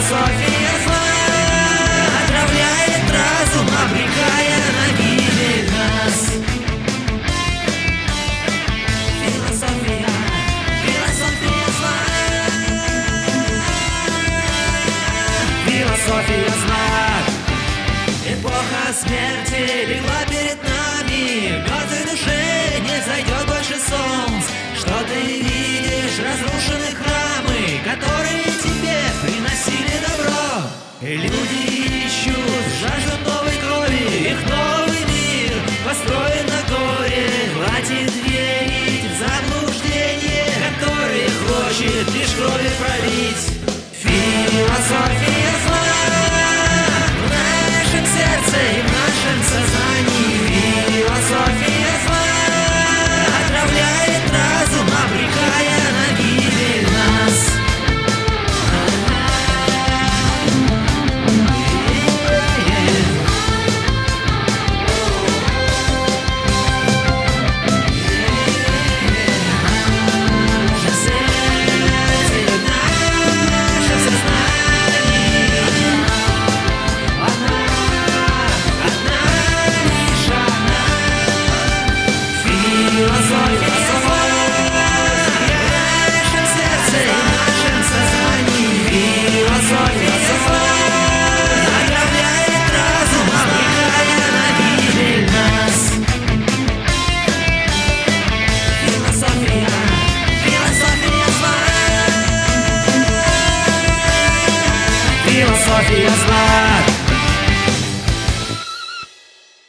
Философия зла отравляет разум, обрекая на гибель нас. Философия, философия зла. Философия зла. Эпоха смерти легла перед нами. В мертвой душе не зайдет больше солнц. Что ты видишь? Разрушены храмы, которые тебе приносили добро. И люди ищут, жаждут новой крови. Их новый мир построен на горе. Хватит верить в заблуждение, которое хочет лишь крови пролить. Философия зла в нашем сердце и в нашем сознании. Философия зла отравляет разум, обрекая на гибель нас. Философия зла.